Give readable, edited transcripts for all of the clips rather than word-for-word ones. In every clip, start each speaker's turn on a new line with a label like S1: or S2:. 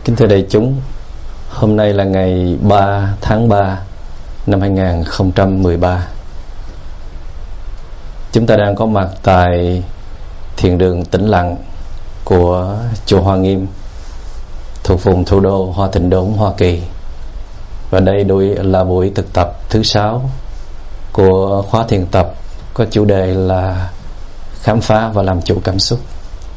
S1: Kính thưa đại chúng, hôm nay là ngày 3 tháng 3 năm 2013. Chúng ta đang có mặt tại thiền đường Tĩnh Lặng của chùa Hoa Nghiêm, thuộc vùng thủ đô Hoa Thịnh Đốn, Hoa Kỳ. Và đây là buổi thực tập thứ 6 của khóa thiền tập có chủ đề là khám phá và làm chủ cảm xúc.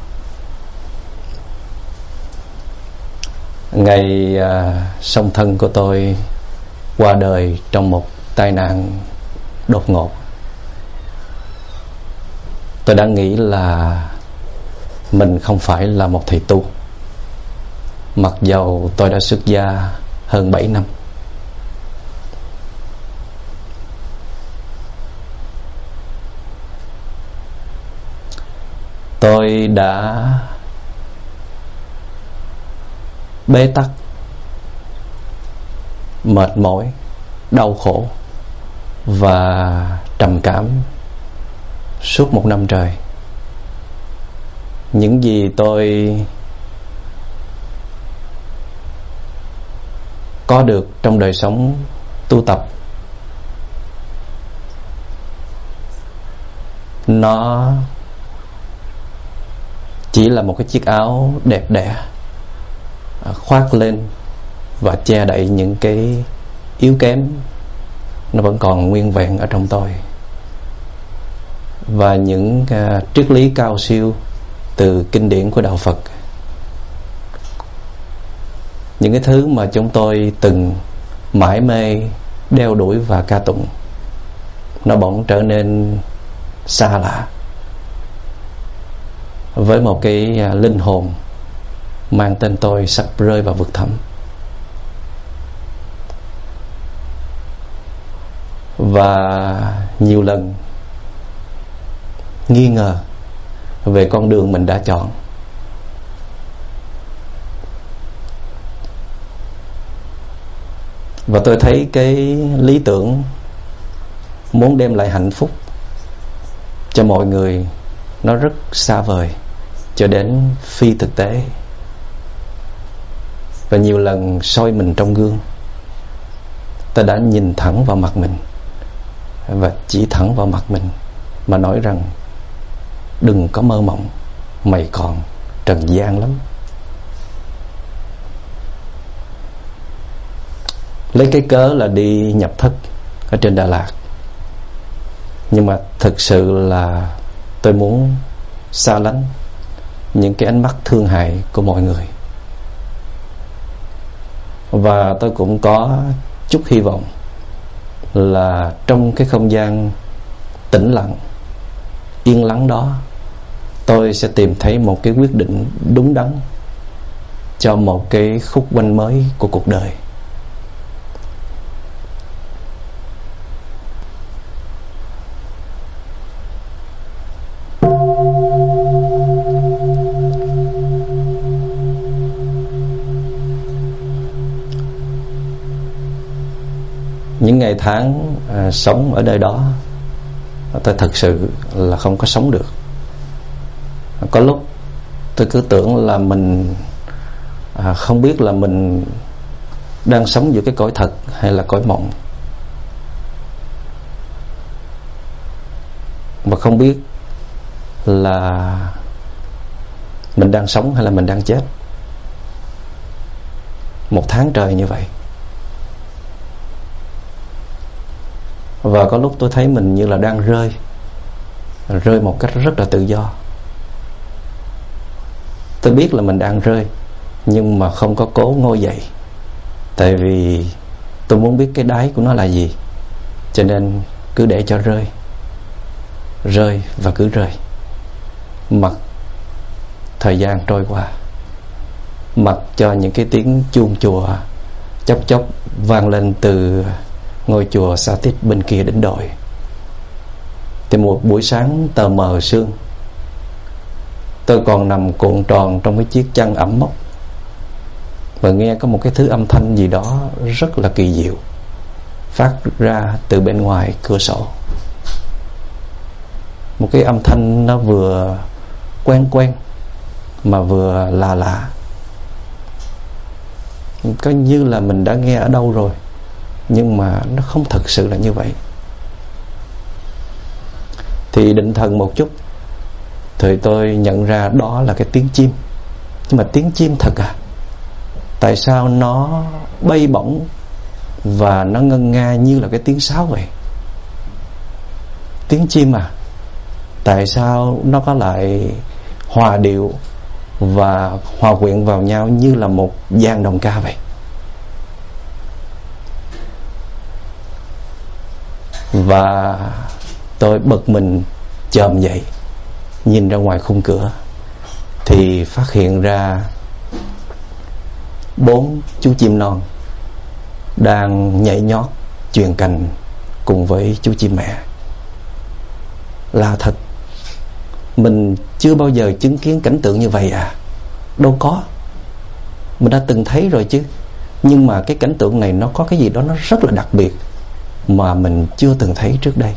S1: Ngày song thân của tôi qua đời trong một tai nạn đột ngột. Tôi đã nghĩ là mình không phải là một thầy tu, mặc dầu tôi đã xuất gia hơn 7 năm. Tôi đã bế tắc, mệt mỏi, đau khổ và trầm cảm suốt 1 năm trời. Những gì tôi có được trong đời sống tu tập, nó chỉ là một cái chiếc áo đẹp đẽ khoác lên và che đậy những cái yếu kém nó vẫn còn nguyên vẹn ở trong tôi, và những triết lý cao siêu từ kinh điển của đạo Phật, những cái thứ mà chúng tôi từng mải mê đeo đuổi và ca tụng, nó bỗng trở nên xa lạ với một cái linh hồn mang tên tôi sắp rơi vào vực thẳm. Và nhiều lần nghi ngờ về con đường mình đã chọn. Và tôi thấy cái lý tưởng muốn đem lại hạnh phúc cho mọi người nó rất xa vời, cho đến phi thực tế. Và nhiều lần soi mình trong gương, ta đã nhìn thẳng vào mặt mình và chỉ thẳng vào mặt mình mà nói rằng: đừng có mơ mộng, mày còn trần gian lắm. Lấy cái cớ là đi nhập thất ở trên Đà Lạt, nhưng mà thực sự là tôi muốn xa lánh những cái ánh mắt thương hại của mọi người. Và tôi cũng có chút hy vọng là trong cái không gian tĩnh lặng, yên lắng đó, tôi sẽ tìm thấy một cái quyết định đúng đắn cho một cái khúc quanh mới của cuộc đời. Những ngày tháng sống ở nơi đó, tôi thật sự là không có sống được. Có lúc tôi cứ tưởng là mình không biết là mình đang sống giữa cái cõi thật hay là cõi mộng, mà không biết là mình đang sống hay là mình đang chết. 1 tháng trời như vậy. Và có lúc tôi thấy mình như là đang rơi một cách rất là tự do. Tôi biết là mình đang rơi, nhưng mà không có cố ngồi dậy, tại vì tôi muốn biết cái đáy của nó là gì. Cho nên cứ để cho rơi và cứ rơi, mặc thời gian trôi qua, mặc cho những cái tiếng chuông chùa chốc chốc vang lên từ ngôi chùa Sa Tít bên kia đỉnh đồi. Thì một buổi sáng tờ mờ sương, tôi còn nằm cuộn tròn trong cái chiếc chăn ẩm mốc và nghe có một cái thứ âm thanh gì đó rất là kỳ diệu phát ra từ bên ngoài cửa sổ. Một cái âm thanh nó vừa quen quen mà vừa lạ lạ. Coi như là mình đã nghe ở đâu rồi, nhưng mà nó không thật sự là như vậy. Thì định thần một chút, thì tôi nhận ra đó là cái tiếng chim. Nhưng mà tiếng chim thật à? Tại sao nó bay bổng và nó ngân nga như là cái tiếng sáo vậy? Tiếng chim à? Tại sao nó có lại hòa điệu và hòa quyện vào nhau như là một dàn đồng ca vậy? Và tôi bật mình chồm dậy, nhìn ra ngoài khung cửa, thì phát hiện ra 4 chú chim non đang nhảy nhót chuyền cành cùng với chú chim mẹ. Là thật, mình chưa bao giờ chứng kiến cảnh tượng như vậy à? Đâu có. Mình đã từng thấy rồi chứ, nhưng mà cái cảnh tượng này nó có cái gì đó nó rất là đặc biệt mà mình chưa từng thấy trước đây.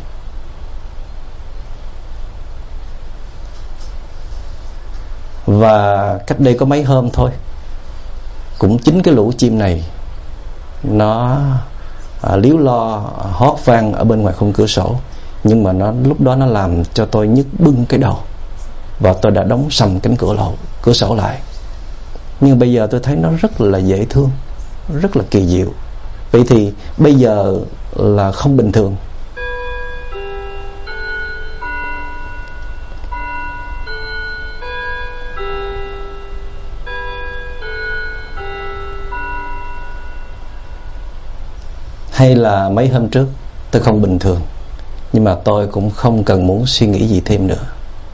S1: Và cách đây có mấy hôm thôi, cũng chính cái lũ chim này nó líu lo hót vang ở bên ngoài khung cửa sổ. Nhưng mà lúc đó nó làm cho tôi nhức bưng cái đầu, và tôi đã đóng sầm cánh cửa sổ lại. Nhưng bây giờ tôi thấy nó rất là dễ thương, rất là kỳ diệu. Vậy thì bây giờ là không bình thường. Hay là mấy hôm trước tôi không bình thường, nhưng mà tôi cũng không cần muốn suy nghĩ gì thêm nữa.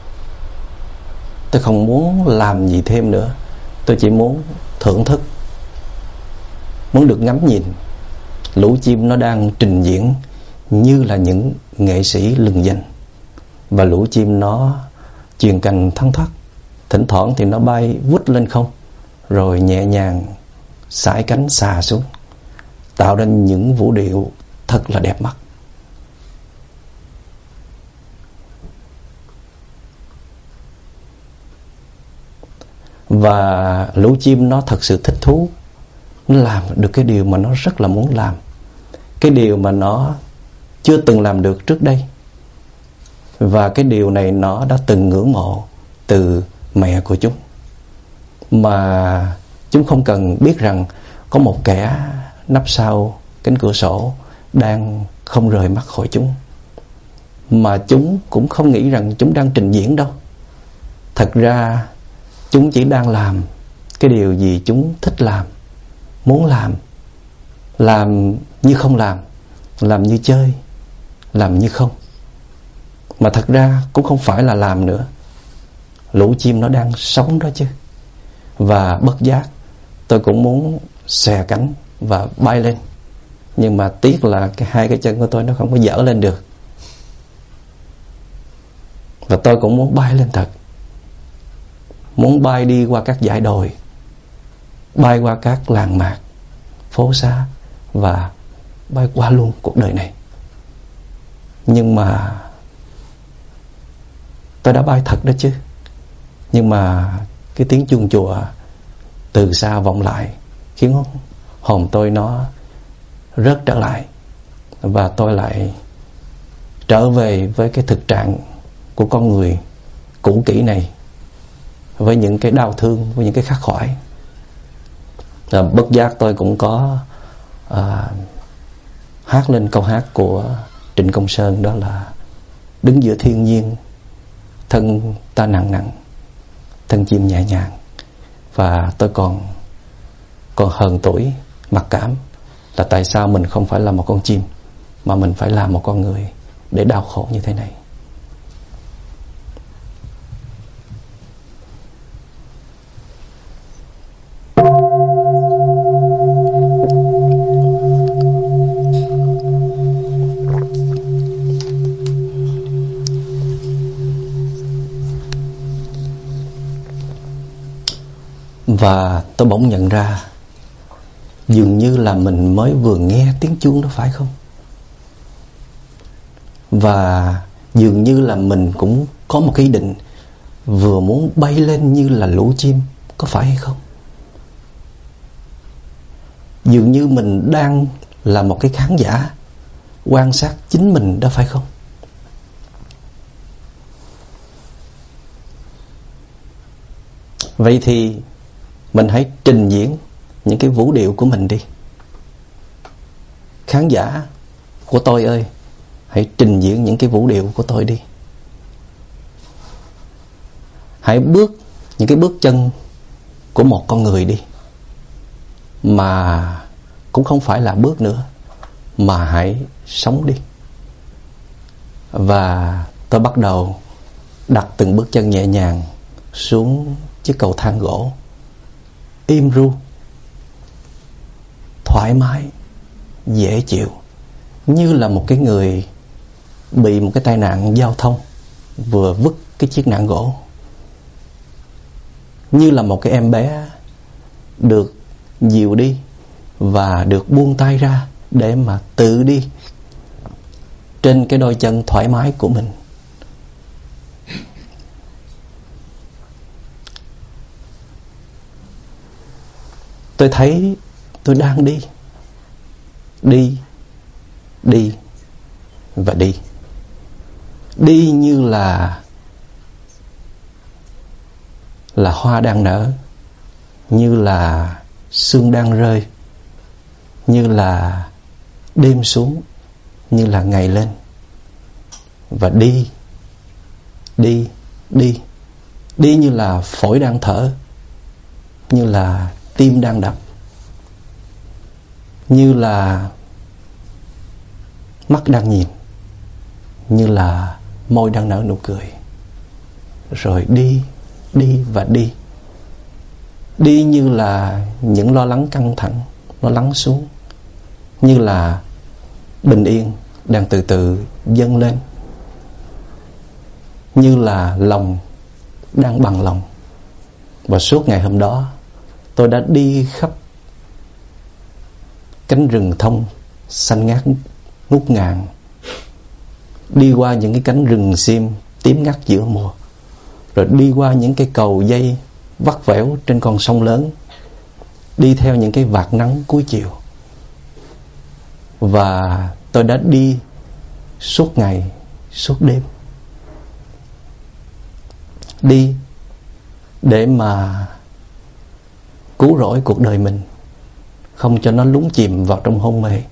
S1: Tôi không muốn làm gì thêm nữa. Tôi chỉ muốn thưởng thức, muốn được ngắm nhìn lũ chim nó đang trình diễn như là những nghệ sĩ lừng danh. Và lũ chim nó chuyền cành thoăn thoắt, thỉnh thoảng thì nó bay vút lên không, rồi nhẹ nhàng sải cánh xà xuống, tạo ra những vũ điệu thật là đẹp mắt. Và lũ chim nó thật sự thích thú, nó làm được cái điều mà nó rất là muốn làm, cái điều mà nó chưa từng làm được trước đây. Và cái điều này nó đã từng ngưỡng mộ từ mẹ của chúng. Mà chúng không cần biết rằng có một kẻ nấp sau cánh cửa sổ đang không rời mắt khỏi chúng. Mà chúng cũng không nghĩ rằng chúng đang trình diễn đâu. Thật ra chúng chỉ đang làm cái điều gì chúng thích làm, muốn làm. Làm như không làm như chơi, làm như không. Mà thật ra cũng không phải là làm nữa. Lũ chim nó đang sống đó chứ. Và bất giác tôi cũng muốn xòe cánh và bay lên. Nhưng mà tiếc là hai cái chân của tôi nó không có dở lên được. Và tôi cũng muốn bay lên thật. Muốn bay đi qua các dãy đồi, bay qua các làng mạc, phố xá, và bay qua luôn cuộc đời này. Nhưng mà tôi đã bay thật đó chứ. Nhưng mà cái tiếng chuông chùa từ xa vọng lại khiến hồn tôi nó rớt trở lại. Và tôi lại trở về với cái thực trạng của con người cũ kỹ này, với những cái đau thương, với những cái khắc khoải. Bất giác tôi cũng có hát lên câu hát của Trịnh Công Sơn, đó là: đứng giữa thiên nhiên, thân ta nặng nặng, thân chim nhẹ nhàng. Và tôi còn hờn tuổi, mặc cảm là tại sao mình không phải là một con chim, mà mình phải là một con người để đau khổ như thế này. Và tôi bỗng nhận ra dường như là mình mới vừa nghe tiếng chuông đó, phải không? Và dường như là mình cũng có một cái ý định vừa muốn bay lên như là lũ chim, có phải hay không? dường như mình đang là một cái khán giả quan sát chính mình đó, phải không? Vậy thì mình hãy trình diễn những cái vũ điệu của mình đi. Khán giả của tôi ơi, hãy trình diễn những cái vũ điệu của tôi đi. Hãy bước những cái bước chân của một con người đi, mà cũng không phải là bước nữa, mà hãy sống đi. Và tôi bắt đầu đặt từng bước chân nhẹ nhàng xuống chiếc cầu thang gỗ, im ru, thoải mái, dễ chịu, như là một cái người bị một cái tai nạn giao thông vừa vứt cái chiếc nạng gỗ, như là một cái em bé được dìu đi và được buông tay ra để mà tự đi trên cái đôi chân thoải mái của mình. Tôi thấy tôi đang đi và đi. Đi như là hoa đang nở, như là sương đang rơi, như là đêm xuống, như là ngày lên. Và đi như là phổi đang thở, như là tim đang đập, như là mắt đang nhìn, như là môi đang nở nụ cười. Rồi đi và đi. Đi như là những lo lắng căng thẳng nó lắng xuống, như là bình yên đang từ từ dâng lên, như là lòng đang bằng lòng. Và suốt ngày hôm đó, tôi đã đi khắp cánh rừng thông xanh ngát ngút ngàn, đi qua những cái cánh rừng sim tím ngắt giữa mùa, rồi đi qua những cái cầu dây vắt vẻo trên con sông lớn, đi theo những cái vạt nắng cuối chiều. Và tôi đã đi suốt ngày, suốt đêm. Đi để mà cứu rỗi cuộc đời mình, không cho nó lún chìm vào trong hôn mê.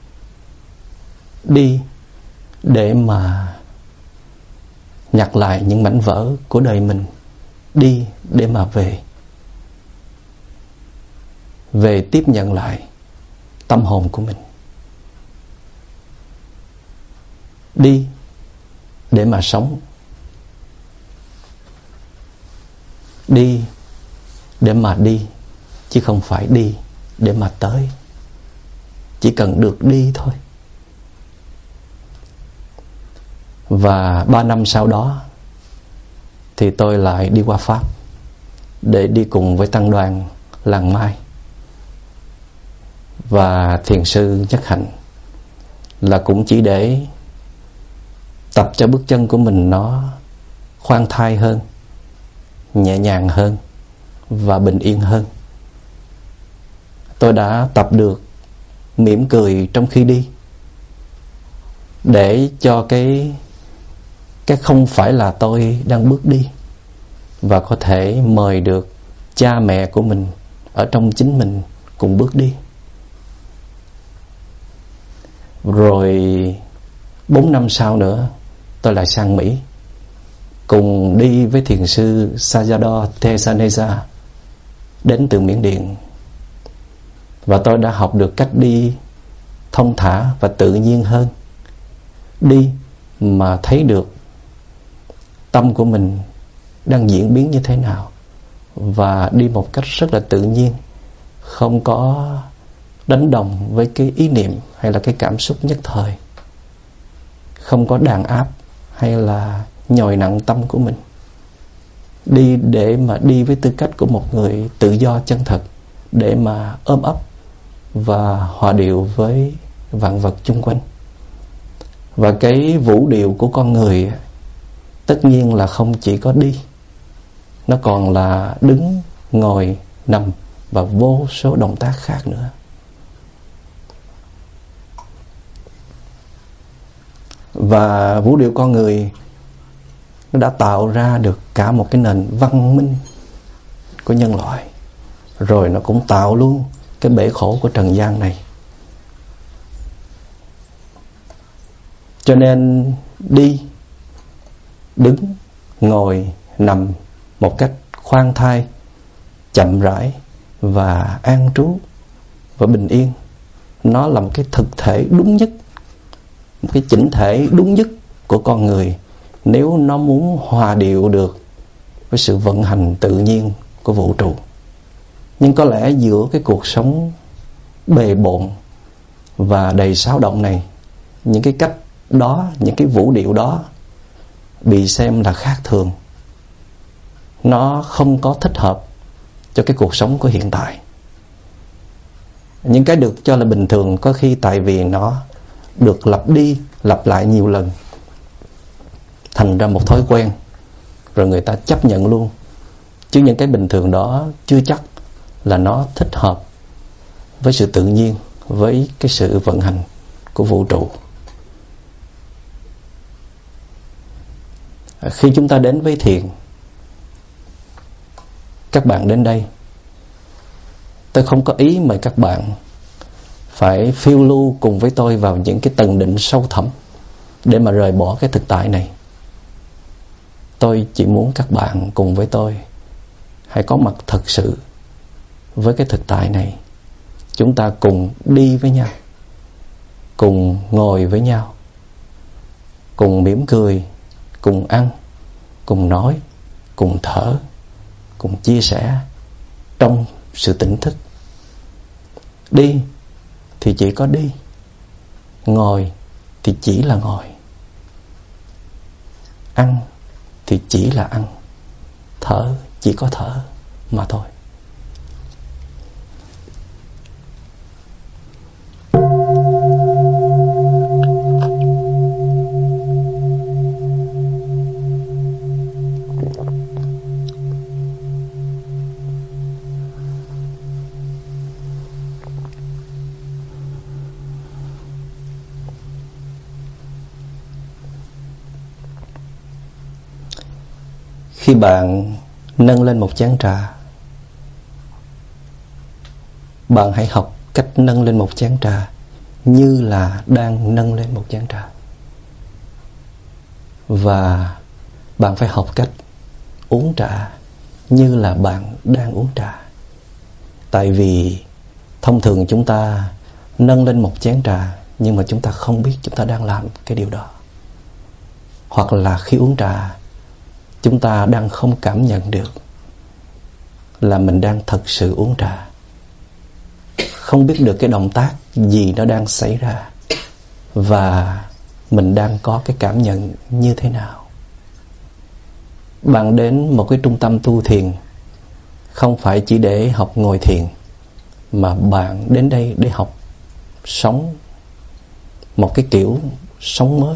S1: Đi để mà nhặt lại những mảnh vỡ của đời mình. Đi để mà về tiếp nhận lại tâm hồn của mình. Đi để mà sống. Đi để mà đi, chứ không phải đi để mà tới. Chỉ cần được đi thôi. Và 3 năm sau đó thì tôi lại đi qua Pháp để đi cùng với tăng đoàn Làng Mai. Và thiền sư Nhất Hạnh là cũng chỉ để tập cho bước chân của mình nó khoan thai hơn, nhẹ nhàng hơn và bình yên hơn. Tôi đã tập được mỉm cười trong khi đi, để cho cái không phải là tôi đang bước đi, và có thể mời được cha mẹ của mình ở trong chính mình cùng bước đi. Rồi 4 năm sau nữa, tôi lại sang Mỹ, cùng đi với thiền sư Sayadaw Tesaneza đến từ Miến Điện. Và tôi đã học được cách đi thông thả và tự nhiên hơn. Đi mà thấy được tâm của mình đang diễn biến như thế nào, và đi một cách rất là tự nhiên, không có đánh đồng với cái ý niệm hay là cái cảm xúc nhất thời, không có đàn áp hay là nhồi nặng tâm của mình. Đi để mà đi với tư cách của một người tự do chân thật, để mà ôm ấp và hòa điệu với vạn vật chung quanh. Và cái vũ điệu của con người tất nhiên là không chỉ có đi, nó còn là đứng, ngồi, nằm và vô số động tác khác nữa. Và vũ điệu con người nó đã tạo ra được cả một cái nền văn minh của nhân loại, rồi nó cũng tạo luôn cái bể khổ của trần gian này. Cho nên đi, đứng, ngồi, nằm một cách khoan thai, chậm rãi và an trú và bình yên, nó là một cái thực thể đúng nhất, một cái chỉnh thể đúng nhất của con người, nếu nó muốn hòa điệu được với sự vận hành tự nhiên của vũ trụ. Nhưng có lẽ giữa cái cuộc sống bề bộn và đầy xáo động này, những cái cách đó, những cái vũ điệu đó bị xem là khác thường. Nó không có thích hợp cho cái cuộc sống của hiện tại. Những cái được cho là bình thường có khi tại vì nó được lặp đi lặp lại nhiều lần, thành ra một thói quen, rồi người ta chấp nhận luôn. Chứ những cái bình thường đó chưa chắc là nó thích hợp với sự tự nhiên, với cái sự vận hành của vũ trụ. Khi chúng ta đến với thiền, các bạn đến đây, tôi không có ý mời các bạn phải phiêu lưu cùng với tôi vào những cái tầng định sâu thẳm để mà rời bỏ cái thực tại này. Tôi chỉ muốn các bạn cùng với tôi hãy có mặt thật sự với cái thực tại này. Chúng ta cùng đi với nhau, cùng ngồi với nhau, cùng mỉm cười, cùng ăn, cùng nói, cùng thở, cùng chia sẻ trong sự tỉnh thức. Đi thì chỉ có đi, ngồi thì chỉ là ngồi, ăn thì chỉ là ăn, thở chỉ có thở mà thôi. Khi bạn nâng lên một chén trà, bạn hãy học cách nâng lên một chén trà như là đang nâng lên một chén trà. Và bạn phải học cách uống trà như là bạn đang uống trà. Tại vì thông thường chúng ta nâng lên một chén trà nhưng mà chúng ta không biết chúng ta đang làm cái điều đó. Hoặc là khi uống trà, chúng ta đang không cảm nhận được là mình đang thật sự uống trà, không biết được cái động tác gì nó đang xảy ra và mình đang có cái cảm nhận như thế nào. Bạn đến một cái trung tâm tu thiền không phải chỉ để học ngồi thiền, mà bạn đến đây để học sống một cái kiểu sống mới,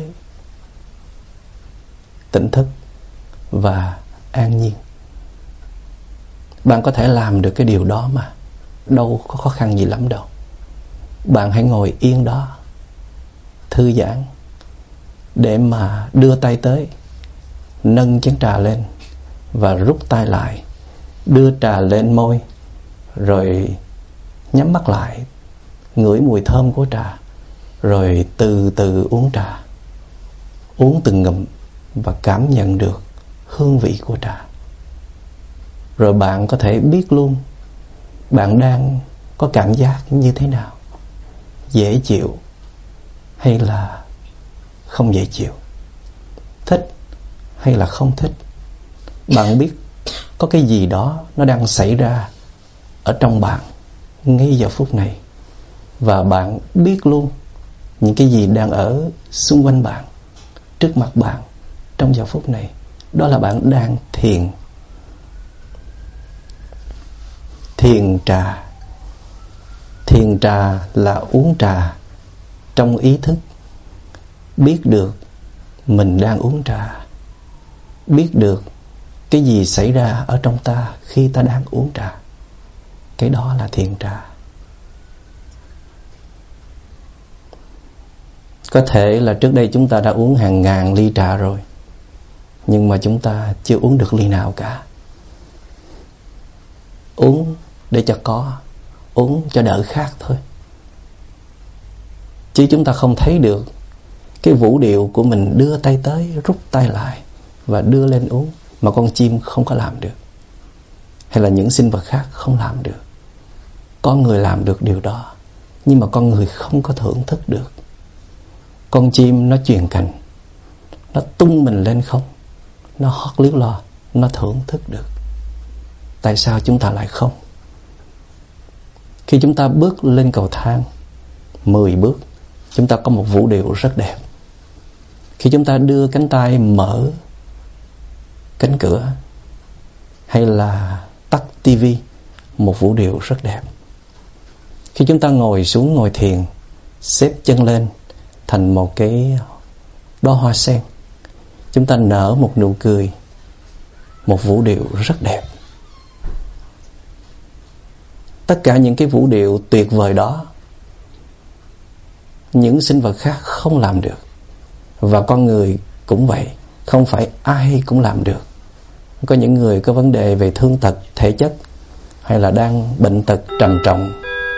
S1: tỉnh thức và an nhiên. Bạn có thể làm được cái điều đó mà, đâu có khó khăn gì lắm đâu. Bạn hãy ngồi yên đó, thư giãn, để mà đưa tay tới, nâng chén trà lên và rút tay lại, đưa trà lên môi, rồi nhắm mắt lại, ngửi mùi thơm của trà, rồi từ từ uống trà. Uống từng ngụm và cảm nhận được hương vị của trà. Rồi bạn có thể biết luôn bạn đang có cảm giác như thế nào, dễ chịu hay là không dễ chịu, thích hay là không thích. Bạn biết có cái gì đó nó đang xảy ra ở trong bạn ngay giờ phút này. Và bạn biết luôn những cái gì đang ở xung quanh bạn, trước mặt bạn trong giờ phút này. Đó là bạn đang thiền. Thiền trà. Thiền trà là uống trà trong ý thức, biết được mình đang uống trà, biết được cái gì xảy ra ở trong ta khi ta đang uống trà. Cái đó là thiền trà. Có thể là trước đây chúng ta đã uống hàng ngàn ly trà rồi, nhưng mà chúng ta chưa uống được ly nào cả. Uống để cho có, uống cho đỡ khát thôi. Chứ chúng ta không thấy được cái vũ điệu của mình đưa tay tới, rút tay lại và đưa lên uống, mà con chim không có làm được, hay là những sinh vật khác không làm được. Con người làm được điều đó, nhưng mà con người không có thưởng thức được. Con chim nó chuyền cành, nó tung mình lên không, nó hót líu lo, nó thưởng thức được. Tại sao chúng ta lại không? Khi chúng ta bước lên cầu thang 10 bước, chúng ta có một vũ điệu rất đẹp. Khi chúng ta đưa cánh tay mở cánh cửa, hay là tắt tivi, một vũ điệu rất đẹp. Khi chúng ta ngồi xuống ngồi thiền, xếp chân lên thành một cái đóa hoa sen, chúng ta nở một nụ cười, một vũ điệu rất đẹp. Tất cả những cái vũ điệu tuyệt vời đó, những sinh vật khác không làm được, và con người cũng vậy. Không phải ai cũng làm được. Có những người có vấn đề về thương tật thể chất, hay là đang bệnh tật trầm trọng,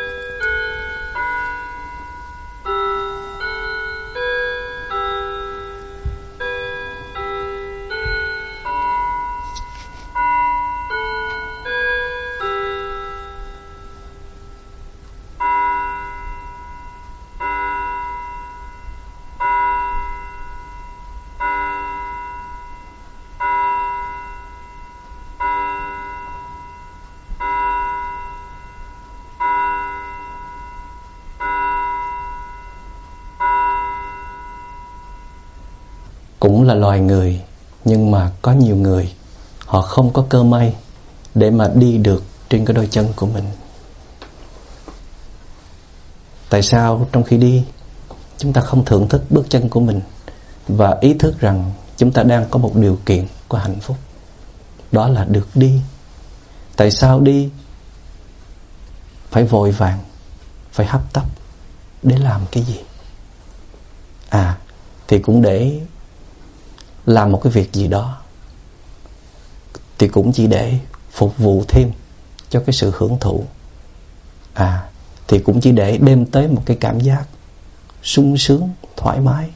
S1: cũng là loài người, nhưng mà có nhiều người họ không có cơ may để mà đi được trên cái đôi chân của mình. Tại sao trong khi đi chúng ta không thưởng thức bước chân của mình và ý thức rằng chúng ta đang có một điều kiện của hạnh phúc, đó là được đi? Tại sao đi phải vội vàng, phải hấp tấp? Để làm cái gì? Thì cũng để làm một cái việc gì đó, thì cũng chỉ để phục vụ thêm cho cái sự hưởng thụ. Thì cũng chỉ để đem tới một cái cảm giác sung sướng, thoải mái.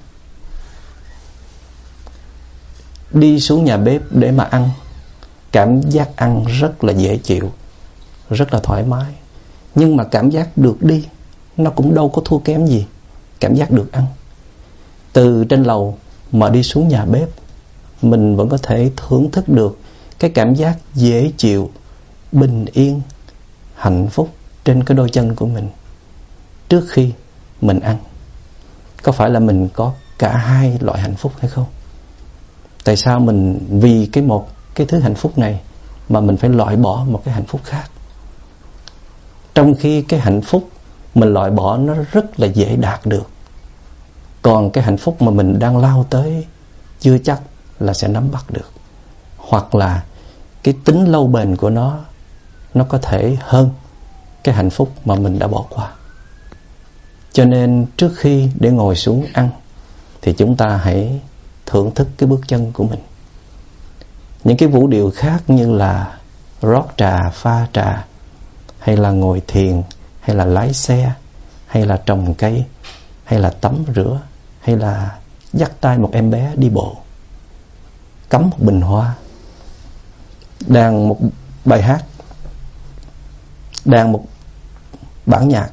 S1: Đi xuống nhà bếp để mà ăn, cảm giác ăn rất là dễ chịu, rất là thoải mái. Nhưng mà cảm giác được đi, nó cũng đâu có thua kém gì cảm giác được ăn. Từ trên lầu mà đi xuống nhà bếp, mình vẫn có thể thưởng thức được cái cảm giác dễ chịu, bình yên, hạnh phúc trên cái đôi chân của mình trước khi mình ăn. Có phải là mình có cả hai loại hạnh phúc hay không? Tại sao mình vì cái thứ hạnh phúc này mà mình phải loại bỏ một cái hạnh phúc khác? Trong khi cái hạnh phúc mình loại bỏ nó rất là dễ đạt được, còn cái hạnh phúc mà mình đang lao tới chưa chắc là sẽ nắm bắt được, hoặc là cái tính lâu bền của nó có thể hơn cái hạnh phúc mà mình đã bỏ qua. Cho nên trước khi để ngồi xuống ăn thì chúng ta hãy thưởng thức cái bước chân của mình. Những cái vũ điệu khác như là rót trà, pha trà, hay là ngồi thiền, hay là lái xe, hay là trồng cây, hay là tắm rửa, hay là dắt tay một em bé đi bộ, cắm một bình hoa, đàn một bài hát, đàn một bản nhạc.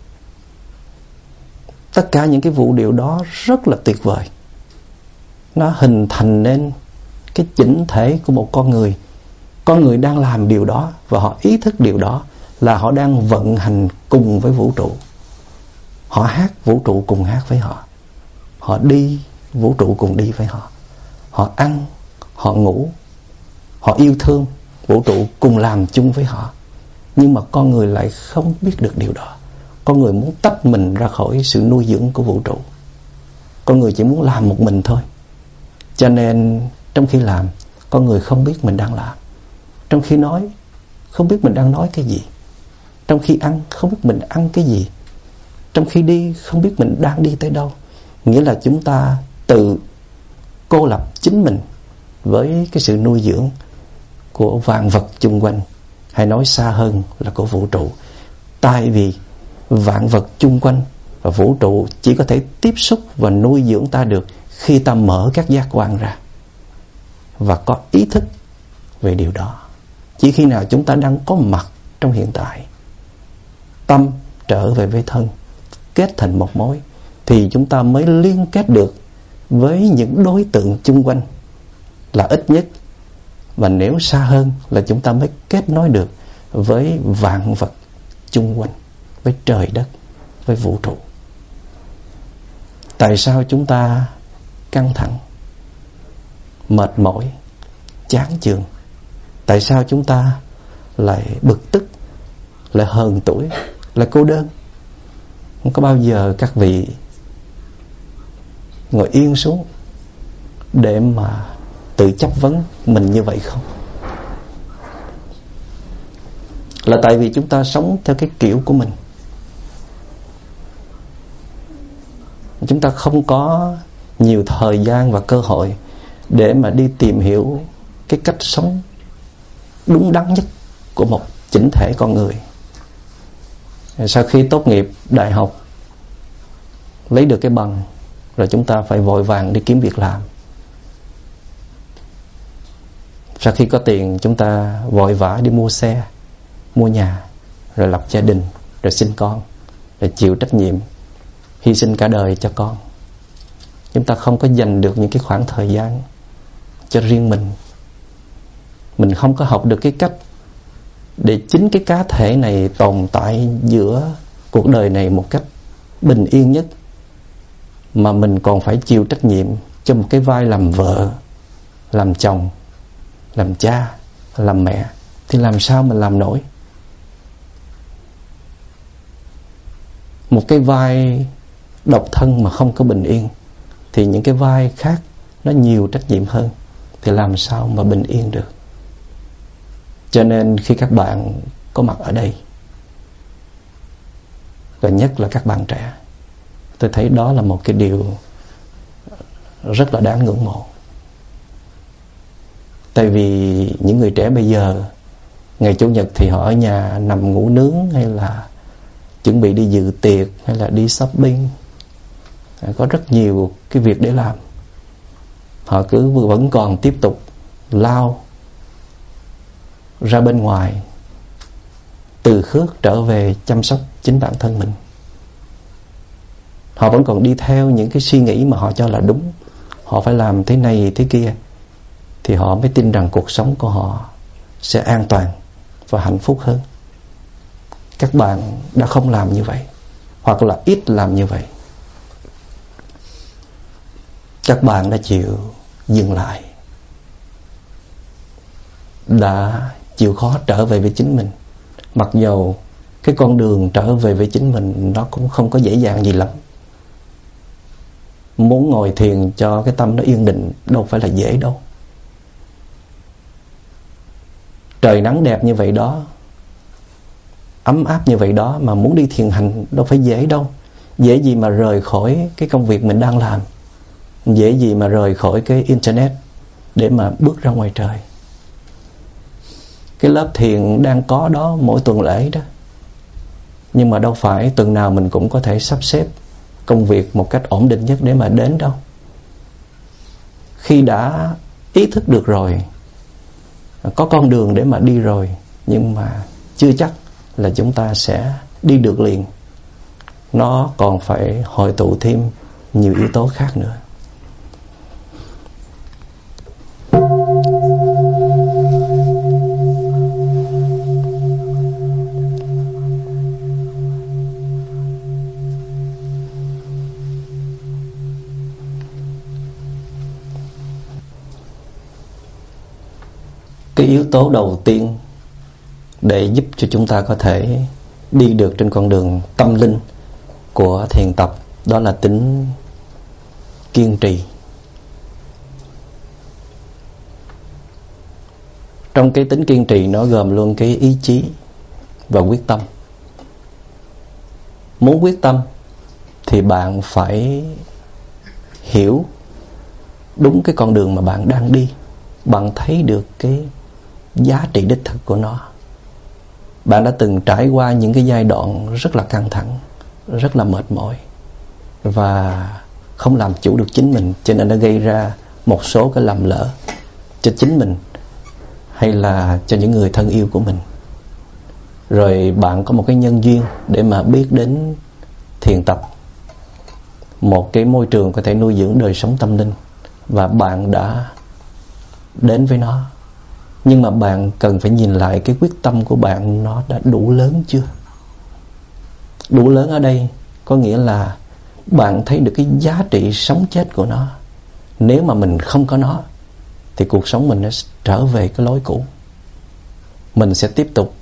S1: Tất cả những cái vũ điệu đó rất là tuyệt vời. Nó hình thành nên cái chỉnh thể của một con người. Con người đang làm điều đó và họ ý thức điều đó là họ đang vận hành cùng với vũ trụ. Họ hát, vũ trụ cùng hát với họ. Họ đi, vũ trụ cùng đi với họ. Họ ăn, họ ngủ, họ yêu thương, vũ trụ cùng làm chung với họ. Nhưng mà con người lại không biết được điều đó. Con người muốn tách mình ra khỏi sự nuôi dưỡng của vũ trụ. Con người chỉ muốn làm một mình thôi. Cho nên trong khi làm, con người không biết mình đang làm. Trong khi nói, không biết mình đang nói cái gì. Trong khi ăn, không biết mình ăn cái gì. Trong khi đi, không biết mình đang đi tới đâu. nghĩa là chúng ta tự cô lập chính mình với cái sự nuôi dưỡng của vạn vật chung quanh, hay nói xa hơn là của vũ trụ. Tại vì vạn vật chung quanh và vũ trụ chỉ có thể tiếp xúc và nuôi dưỡng ta được khi ta mở các giác quan ra và có ý thức về điều đó. Chỉ khi nào chúng ta đang có mặt trong hiện tại, tâm trở về với thân, kết thành một mối, thì chúng ta mới liên kết được với những đối tượng chung quanh là ít nhất, và nếu xa hơn là chúng ta mới kết nối được với vạn vật chung quanh, với trời đất, với vũ trụ. Tại sao chúng ta căng thẳng, mệt mỏi, chán chường? Tại sao chúng ta lại bực tức, lại hờn tủi, lại cô đơn? Không có bao giờ các vị ngồi yên xuống để mà tự chất vấn mình như vậy không? Là tại vì chúng ta sống theo cái kiểu của mình. Chúng ta không có nhiều thời gian và cơ hội để mà đi tìm hiểu cái cách sống đúng đắn nhất của một chỉnh thể con người. Sau khi tốt nghiệp đại học, lấy được cái bằng, rồi chúng ta phải vội vàng đi kiếm việc làm. Sau khi có tiền, chúng ta vội vã đi mua xe, mua nhà, rồi lập gia đình, rồi sinh con, rồi chịu trách nhiệm, hy sinh cả đời cho con. Chúng ta không có dành được những cái khoảng thời gian cho riêng mình. Mình không có học được cái cách để chính cái cá thể này tồn tại giữa cuộc đời này một cách bình yên nhất, mà mình còn phải chịu trách nhiệm cho một cái vai làm vợ, làm chồng, làm cha, làm mẹ, thì làm sao mình làm nổi? Một cái vai độc thân mà không có bình yên, thì những cái vai khác nó nhiều trách nhiệm hơn, thì làm sao mà bình yên được? Cho nên khi các bạn có mặt ở đây, và nhất là các bạn trẻ, tôi thấy đó là một cái điều rất là đáng ngưỡng mộ. Tại vì những người trẻ bây giờ, ngày Chủ nhật thì họ ở nhà nằm ngủ nướng, hay là chuẩn bị đi dự tiệc, hay là đi shopping. Có rất nhiều cái việc để làm. Họ vẫn còn tiếp tục lao ra bên ngoài, từ khước trở về chăm sóc chính bản thân mình. Họ vẫn còn đi theo những cái suy nghĩ mà họ cho là đúng. Họ phải làm thế này thế kia, thì họ mới tin rằng cuộc sống của họ sẽ an toàn và hạnh phúc hơn. Các bạn đã không làm như vậy, hoặc là ít làm như vậy. Các bạn đã chịu dừng lại, đã chịu khó trở về với chính mình. Mặc dầu cái con đường trở về với chính mình nó cũng không có dễ dàng gì lắm. Muốn ngồi thiền cho cái tâm nó yên định đâu phải là dễ đâu. Trời nắng đẹp như vậy đó, ấm áp như vậy đó, mà muốn đi thiền hành đâu phải dễ đâu. Dễ gì mà rời khỏi cái công việc mình đang làm, dễ gì mà rời khỏi cái internet để mà bước ra ngoài trời. Cái lớp thiền đang có đó mỗi tuần lễ đó, nhưng mà đâu phải tuần nào mình cũng có thể sắp xếp công việc một cách ổn định nhất để mà đến đâu. Khi đã ý thức được rồi, có con đường để mà đi rồi, nhưng mà chưa chắc là chúng ta sẽ đi được liền. Nó còn phải hội tụ thêm nhiều yếu tố khác nữa. Cái yếu tố đầu tiên để giúp cho chúng ta có thể đi được trên con đường tâm linh của thiền tập, đó là tính kiên trì. Trong cái tính kiên trì nó gồm luôn cái ý chí và quyết tâm. Muốn quyết tâm thì bạn phải hiểu đúng cái con đường mà bạn đang đi. Bạn thấy được cái giá trị đích thực của nó. Bạn đã từng trải qua những cái giai đoạn rất là căng thẳng, rất là mệt mỏi và không làm chủ được chính mình, cho nên đã gây ra một số cái lầm lỡ cho chính mình hay là cho những người thân yêu của mình. Rồi bạn có một cái nhân duyên để mà biết đến thiền tập, một cái môi trường có thể nuôi dưỡng đời sống tâm linh, và bạn đã đến với nó. Nhưng mà bạn cần phải nhìn lại cái quyết tâm của bạn, nó đã đủ lớn chưa? Đủ lớn ở đây có nghĩa là bạn thấy được cái giá trị sống chết của nó. Nếu mà mình không có nó thì cuộc sống mình nó trở về cái lối cũ. Mình sẽ tiếp tục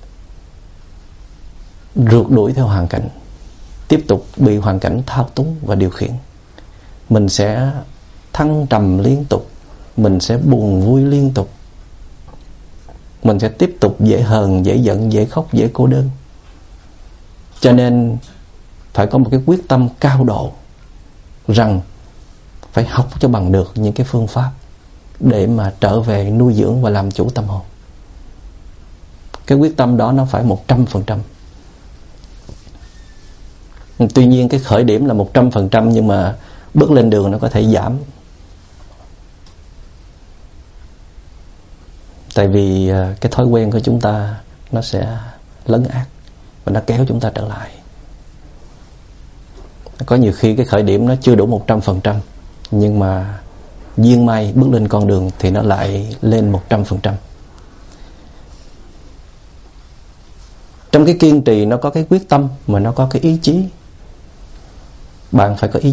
S1: rượt đuổi theo hoàn cảnh, tiếp tục bị hoàn cảnh thao túng và điều khiển. Mình sẽ thăng trầm liên tục, mình sẽ buồn vui liên tục, mình sẽ tiếp tục dễ hờn, dễ giận, dễ khóc, dễ cô đơn. Cho nên phải có một cái quyết tâm cao độ rằng phải học cho bằng được những cái phương pháp để mà trở về nuôi dưỡng và làm chủ tâm hồn. Cái quyết tâm đó nó phải 100%. Tuy nhiên cái khởi điểm là 100%, nhưng mà bước lên đường nó có thể giảm. Tại vì cái thói quen của chúng ta nó sẽ lấn át và nó kéo chúng ta trở lại. Có nhiều khi cái khởi điểm nó chưa đủ 100%, nhưng mà duyên may bước lên con đường thì nó lại lên 100%. Trong cái kiên trì nó có cái quyết tâm, mà nó có cái ý chí. Bạn phải có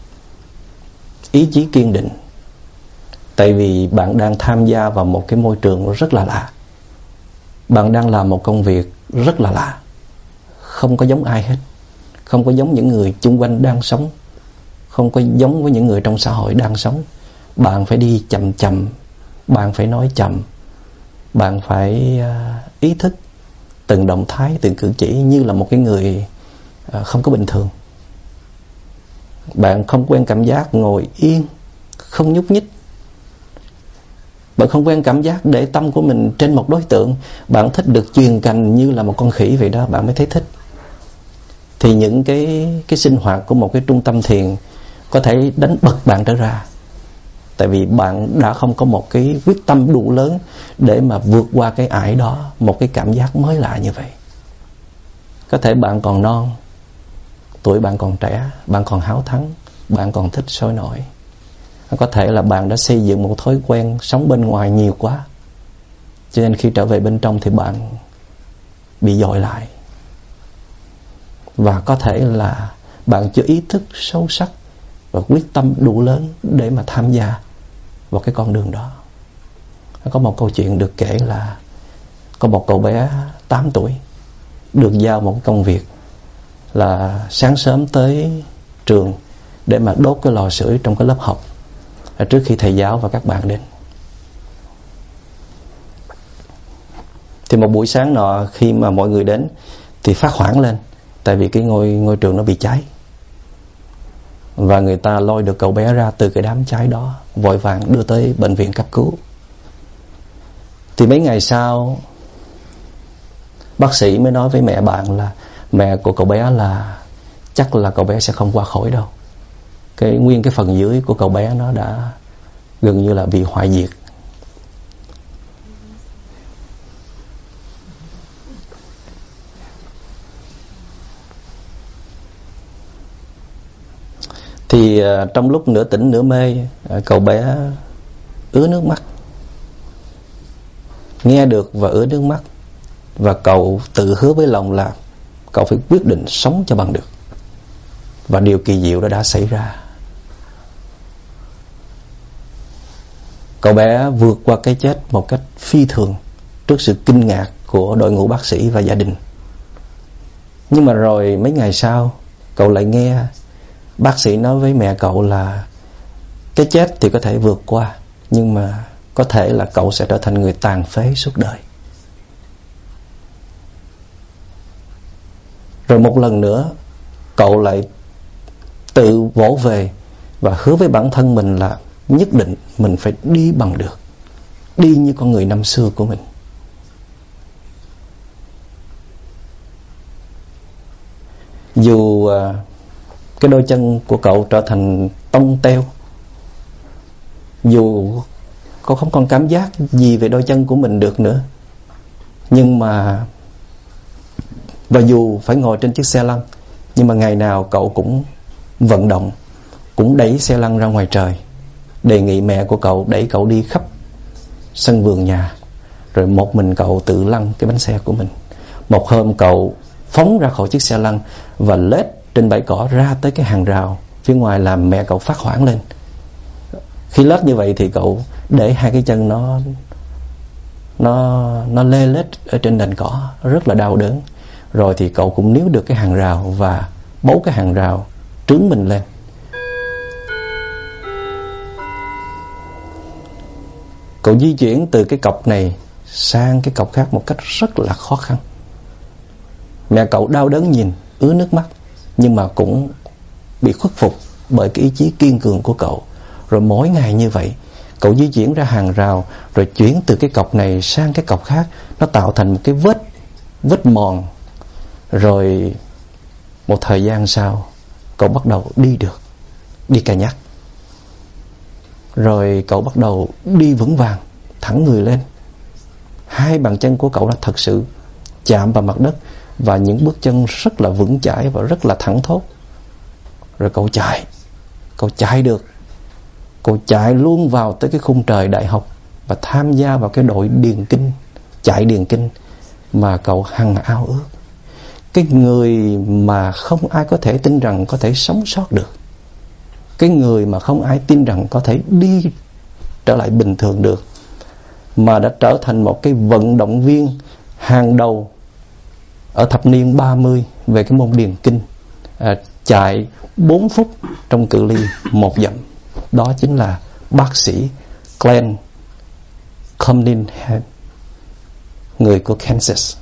S1: ý chí kiên định. Tại vì bạn đang tham gia vào một cái môi trường rất là lạ. Bạn đang làm một công việc rất là lạ, không có giống ai hết, không có giống những người chung quanh đang sống, không có giống với những người trong xã hội đang sống. Bạn phải đi chậm chậm, bạn phải nói chậm, bạn phải ý thức từng động thái, từng cử chỉ như là một cái người không có bình thường. Bạn không quen cảm giác ngồi yên, không nhúc nhích. Bạn không quen cảm giác để tâm của mình trên một đối tượng. Bạn thích được chuyền cành như là một con khỉ vậy đó, bạn mới thấy thích. Thì những cái sinh hoạt của một cái trung tâm thiền có thể đánh bật bạn trở ra. Tại vì bạn đã không có một cái quyết tâm đủ lớn để mà vượt qua cái ải đó, một cái cảm giác mới lạ như vậy. Có thể bạn còn non, tuổi bạn còn trẻ, bạn còn háo thắng, bạn còn thích sôi nổi. Có thể là bạn đã xây dựng một thói quen sống bên ngoài nhiều quá, cho nên khi trở về bên trong thì bạn bị dội lại. Và có thể là bạn chưa ý thức sâu sắc và quyết tâm đủ lớn để mà tham gia vào cái con đường đó. Có một câu chuyện được kể là có một cậu bé 8 tuổi được giao một công việc là sáng sớm tới trường để mà đốt cái lò sưởi trong cái lớp học trước khi thầy giáo và các bạn đến. Thì một buổi sáng nọ, khi mà mọi người đến thì phát hoảng lên, tại vì cái ngôi trường nó bị cháy. Và người ta lôi được cậu bé ra từ cái đám cháy đó, vội vàng đưa tới bệnh viện cấp cứu. Thì mấy ngày sau, bác sĩ mới nói với mẹ bạn là mẹ của cậu bé là chắc là cậu bé sẽ không qua khỏi đâu. Nguyên cái phần dưới của cậu bé nó đã gần như là bị hoại diệt. Thì trong lúc nửa tỉnh nửa mê, cậu bé ứa nước mắt, nghe được và ứa nước mắt. Và cậu tự hứa với lòng là cậu phải quyết định sống cho bằng được. Và điều kỳ diệu đó đã xảy ra. Cậu bé vượt qua cái chết một cách phi thường trước sự kinh ngạc của đội ngũ bác sĩ và gia đình. Nhưng mà rồi mấy ngày sau, cậu lại nghe bác sĩ nói với mẹ cậu là cái chết thì có thể vượt qua, nhưng mà có thể là cậu sẽ trở thành người tàn phế suốt đời. Rồi một lần nữa cậu lại tự vỗ về và hứa với bản thân mình là nhất định mình phải đi bằng được, đi như con người năm xưa của mình. Dù cái đôi chân của cậu trở thành tông teo, dù cậu không còn cảm giác gì về đôi chân của mình được nữa, nhưng mà và dù phải ngồi trên chiếc xe lăn, nhưng mà ngày nào cậu cũng vận động, cũng đẩy xe lăn ra ngoài trời, đề nghị mẹ của cậu đẩy cậu đi khắp sân vườn nhà, rồi một mình cậu tự lăn cái bánh xe của mình. Một hôm cậu phóng ra khỏi chiếc xe lăn và lết trên bãi cỏ ra tới cái hàng rào phía ngoài, làm mẹ cậu phát hoảng lên. Khi lết như vậy thì cậu để hai cái chân nó lê lết ở trên nền cỏ, rất là đau đớn. Rồi thì cậu cũng níu được cái hàng rào và bấu cái hàng rào trướng mình lên. Cậu di chuyển từ cái cọc này sang cái cọc khác một cách rất là khó khăn. Mẹ cậu đau đớn nhìn, ứa nước mắt, nhưng mà cũng bị khuất phục bởi cái ý chí kiên cường của cậu. Rồi mỗi ngày như vậy, cậu di chuyển ra hàng rào, rồi chuyển từ cái cọc này sang cái cọc khác. Nó tạo thành một cái vết mòn. Rồi một thời gian sau, cậu bắt đầu đi được, đi cà nhắc. Rồi cậu bắt đầu đi vững vàng, thẳng người lên. Hai bàn chân của cậu đã thật sự chạm vào mặt đất, và những bước chân rất là vững chãi và rất là thẳng thốt. Rồi cậu chạy được. Cậu chạy luôn vào tới cái khung trời đại học và tham gia vào cái đội điền kinh, chạy điền kinh mà cậu hằng ao ước. Cái người mà không ai có thể tin rằng có thể sống sót được, cái người mà không ai tin rằng có thể đi trở lại bình thường được, mà đã trở thành một cái vận động viên hàng đầu ở thập niên 30 về cái môn điền kinh, chạy 4 phút trong cự ly 1 dặm. Đó chính là bác sĩ Glenn Cunningham, người của Kansas.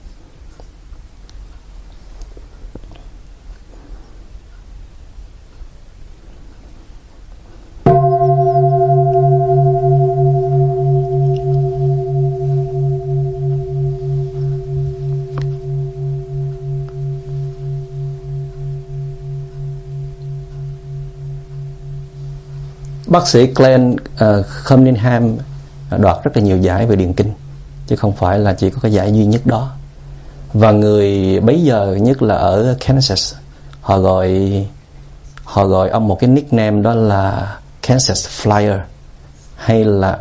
S1: Bác sĩ Glenn Cunningham đoạt rất là nhiều giải về điền kinh, chứ không phải là chỉ có cái giải duy nhất đó. Và người bấy giờ nhất là ở Kansas, họ gọi ông một cái nickname, đó là Kansas Flyer, hay là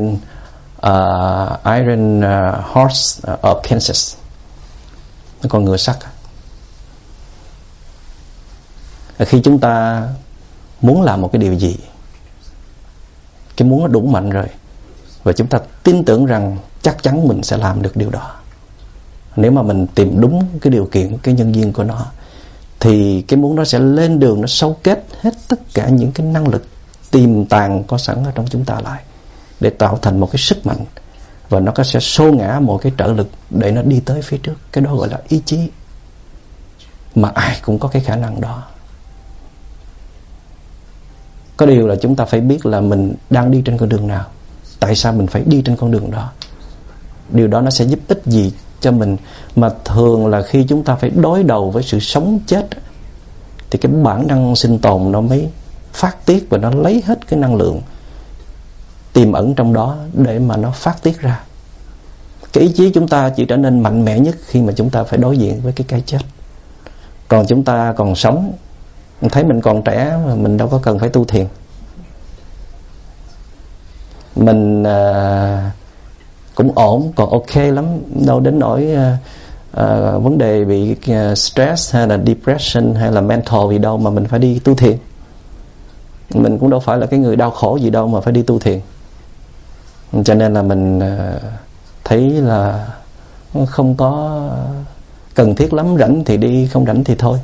S1: Iron Horse of Kansas, con ngựa sắt. Khi chúng ta muốn làm một cái điều gì, cái muốn nó đủ mạnh rồi, và chúng ta tin tưởng rằng chắc chắn mình sẽ làm được điều đó. Nếu mà mình tìm đúng cái điều kiện, cái nhân duyên của nó, thì cái muốn đó sẽ lên đường, nó sâu kết hết tất cả những cái năng lực tiềm tàng có sẵn ở trong chúng ta lại, để tạo thành một cái sức mạnh, và nó sẽ xô ngã một cái trợ lực để nó đi tới phía trước. Cái đó gọi là ý chí, mà ai cũng có cái khả năng đó. Có điều là chúng ta phải biết là mình đang đi trên con đường nào, tại sao mình phải đi trên con đường đó, điều đó nó sẽ giúp ích gì cho mình. Mà thường là khi chúng ta phải đối đầu với sự sống chết, thì cái bản năng sinh tồn nó mới phát tiết, và nó lấy hết cái năng lượng tiềm ẩn trong đó để mà nó phát tiết ra. Cái ý chí chúng ta chỉ trở nên mạnh mẽ nhất khi mà chúng ta phải đối diện với cái chết. Còn chúng ta còn sống, thấy mình còn trẻ mà mình đâu có cần phải tu thiền. Mình cũng ổn, còn ok lắm, đâu đến nỗi vấn đề bị stress hay là depression hay là mental gì đâu mà mình phải đi tu thiền. Mình cũng đâu phải là cái người đau khổ gì đâu mà phải đi tu thiền. Cho nên là mình thấy là không có cần thiết lắm, rảnh thì đi, không rảnh thì thôi.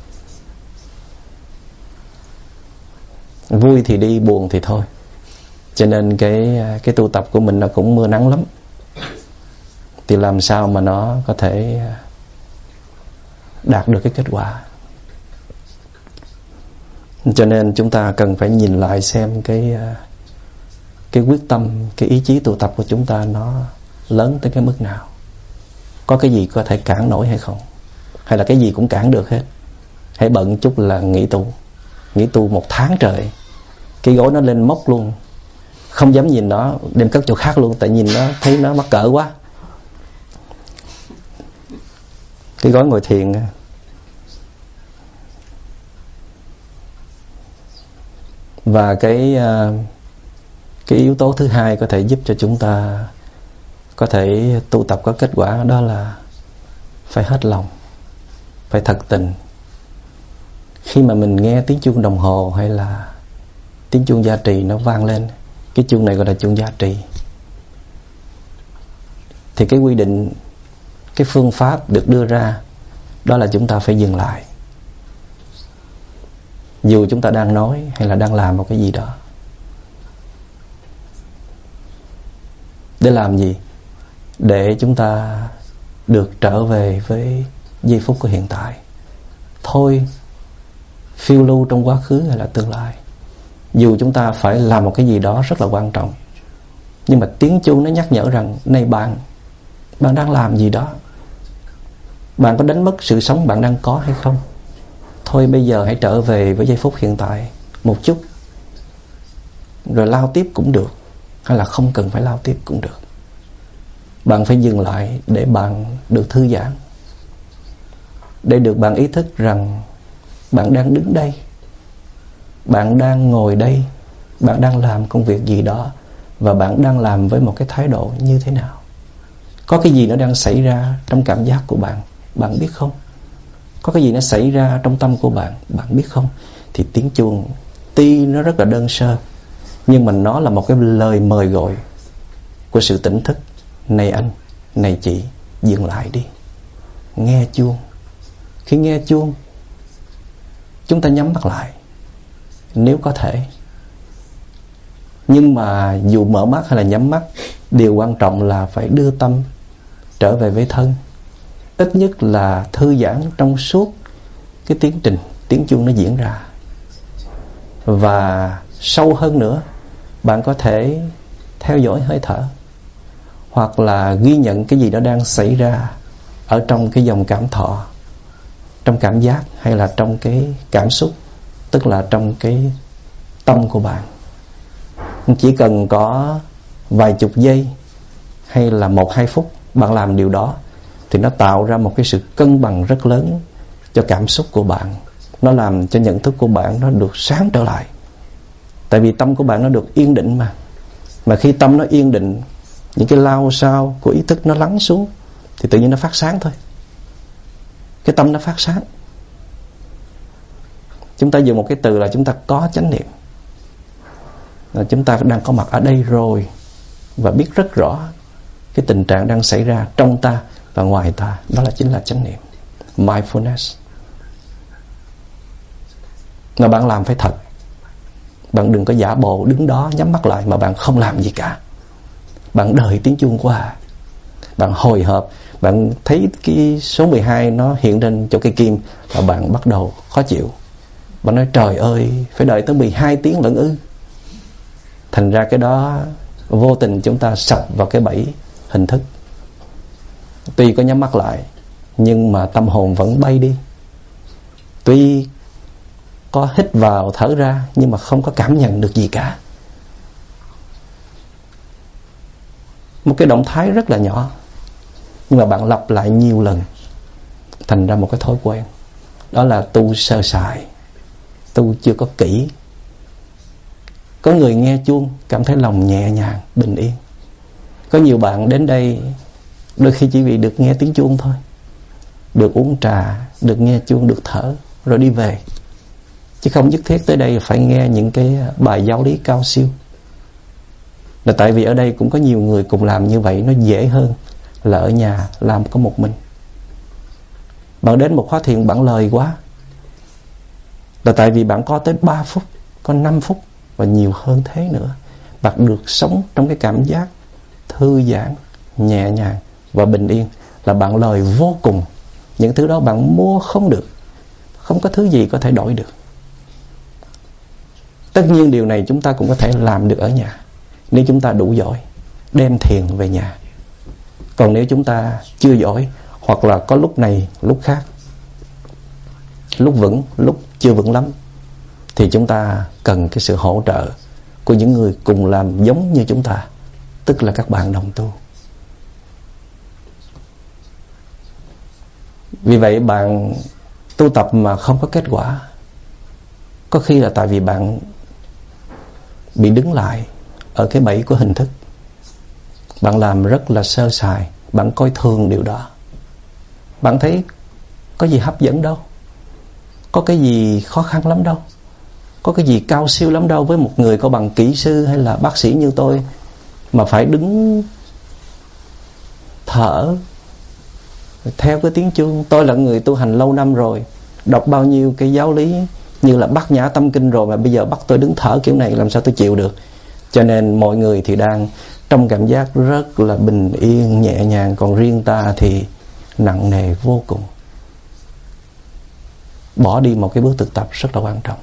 S1: Vui thì đi, buồn thì thôi. Cho nên cái tu tập của mình nó cũng mưa nắng lắm. Thì làm sao mà nó có thể đạt được cái kết quả. Cho nên chúng ta cần phải nhìn lại xem cái quyết tâm, cái ý chí tu tập của chúng ta nó lớn tới cái mức nào. Có cái gì có thể cản nổi hay không? Hay là cái gì cũng cản được hết? Hãy bận chút là nghỉ tu 1 tháng trời, cái gối nó lên mốc luôn, không dám nhìn nó, đem cất chỗ khác luôn, tại nhìn nó thấy nó mắc cỡ quá. Cái gối ngồi thiền. Và cái yếu tố thứ hai có thể giúp cho chúng ta có thể tu tập có kết quả, đó là phải hết lòng, phải thật tình. Khi mà mình nghe tiếng chuông đồng hồ hay là tiếng chuông gia trì nó vang lên, cái chuông này gọi là chuông gia trì, thì cái quy định, cái phương pháp được đưa ra đó là chúng ta phải dừng lại. Dù chúng ta đang nói hay là đang làm một cái gì đó. Để làm gì? Để chúng ta được trở về với giây phút của hiện tại. Thôi phiêu lưu trong quá khứ hay là tương lai. Dù chúng ta phải làm một cái gì đó rất là quan trọng, nhưng mà tiếng chuông nó nhắc nhở rằng: này bạn đang làm gì đó? Bạn có đánh mất sự sống bạn đang có hay không? Thôi bây giờ hãy trở về với giây phút hiện tại một chút, rồi lao tiếp cũng được, hay là không cần phải lao tiếp cũng được. Bạn phải dừng lại để bạn được thư giãn, để được bạn ý thức rằng bạn đang đứng đây, bạn đang ngồi đây, bạn đang làm công việc gì đó, và bạn đang làm với một cái thái độ như thế nào. Có cái gì nó đang xảy ra trong cảm giác của bạn, bạn biết không? Có cái gì nó xảy ra trong tâm của bạn, bạn biết không? Thì tiếng chuông tuy nó rất là đơn sơ, nhưng mà nó là một cái lời mời gọi của sự tỉnh thức. Này anh, này chị, dừng lại đi, nghe chuông. Khi nghe chuông, chúng ta nhắm mắt lại nếu có thể. Nhưng mà dù mở mắt hay là nhắm mắt, điều quan trọng là phải đưa tâm trở về với thân. Ít nhất là thư giãn trong suốt cái tiến trình tiếng chuông nó diễn ra. Và sâu hơn nữa, bạn có thể theo dõi hơi thở, hoặc là ghi nhận cái gì đó đang xảy ra ở trong cái dòng cảm thọ, trong cảm giác, hay là trong cái cảm xúc, tức là trong cái tâm của bạn. Chỉ cần có vài chục giây hay là 1-2 phút bạn làm điều đó, thì nó tạo ra một cái sự cân bằng rất lớn cho cảm xúc của bạn. Nó làm cho nhận thức của bạn nó được sáng trở lại. Tại vì tâm của bạn nó được yên định mà. Mà khi tâm nó yên định, những cái lao sao của ý thức nó lắng xuống, thì tự nhiên nó phát sáng thôi. Cái tâm nó phát sáng. Chúng ta dùng một cái từ là chúng ta có chánh niệm, là chúng ta đang có mặt ở đây rồi, và biết rất rõ cái tình trạng đang xảy ra trong ta và ngoài ta. Đó là chính là chánh niệm, mindfulness. Mà bạn làm phải thật. Bạn đừng có giả bộ đứng đó nhắm mắt lại mà bạn không làm gì cả. Bạn đợi tiếng chuông qua, bạn hồi hộp, bạn thấy cái số 12 nó hiện lên chỗ cây kim là bạn bắt đầu khó chịu. Bạn nói trời ơi, phải đợi tới 12 tiếng lận ư? Thành ra cái đó vô tình chúng ta sập vào cái bẫy hình thức. Tuy có nhắm mắt lại, nhưng mà tâm hồn vẫn bay đi. Tuy có hít vào thở ra, nhưng mà không có cảm nhận được gì cả. Một cái động thái rất là nhỏ, nhưng mà bạn lặp lại nhiều lần, thành ra một cái thói quen. Đó là tu sơ sài, tu chưa có kỹ. Có người nghe chuông cảm thấy lòng nhẹ nhàng, bình yên. Có nhiều bạn đến đây đôi khi chỉ vì được nghe tiếng chuông thôi, được uống trà, được nghe chuông, được thở, rồi đi về. Chứ không nhất thiết tới đây phải nghe những cái bài giáo lý cao siêu. Là tại vì ở đây cũng có nhiều người cùng làm như vậy, nó dễ hơn là ở nhà làm có một mình. Bạn đến một khóa thiền bạn lời quá, là tại vì bạn có tới 3 phút, có 5 phút và nhiều hơn thế nữa. Bạn được sống trong cái cảm giác thư giãn, nhẹ nhàng và bình yên, là bạn lời vô cùng. Những thứ đó bạn mua không được, không có thứ gì có thể đổi được. Tất nhiên điều này chúng ta cũng có thể làm được ở nhà, nếu chúng ta đủ giỏi, đem thiền về nhà. Còn nếu chúng ta chưa giỏi, hoặc là có lúc này lúc khác, lúc vững lúc chưa vững lắm, thì chúng ta cần cái sự hỗ trợ của những người cùng làm giống như chúng ta, tức là các bạn đồng tu. Vì vậy bạn tu tập mà không có kết quả, có khi là tại vì bạn bị đứng lại ở cái bẫy của hình thức. Bạn làm rất là sơ sài, bạn coi thường điều đó. Bạn thấy có gì hấp dẫn đâu, có cái gì khó khăn lắm đâu, có cái gì cao siêu lắm đâu với một người có bằng kỹ sư hay là bác sĩ như tôi mà phải đứng thở theo cái tiếng chuông. Tôi là người tu hành lâu năm rồi, đọc bao nhiêu cái giáo lý như là Bát Nhã Tâm Kinh rồi, mà bây giờ bắt tôi đứng thở kiểu này làm sao tôi chịu được. Cho nên mọi người thì đang trong cảm giác rất là bình yên nhẹ nhàng, còn riêng ta thì nặng nề vô cùng. Bỏ đi một cái bước thực tập rất là quan trọng.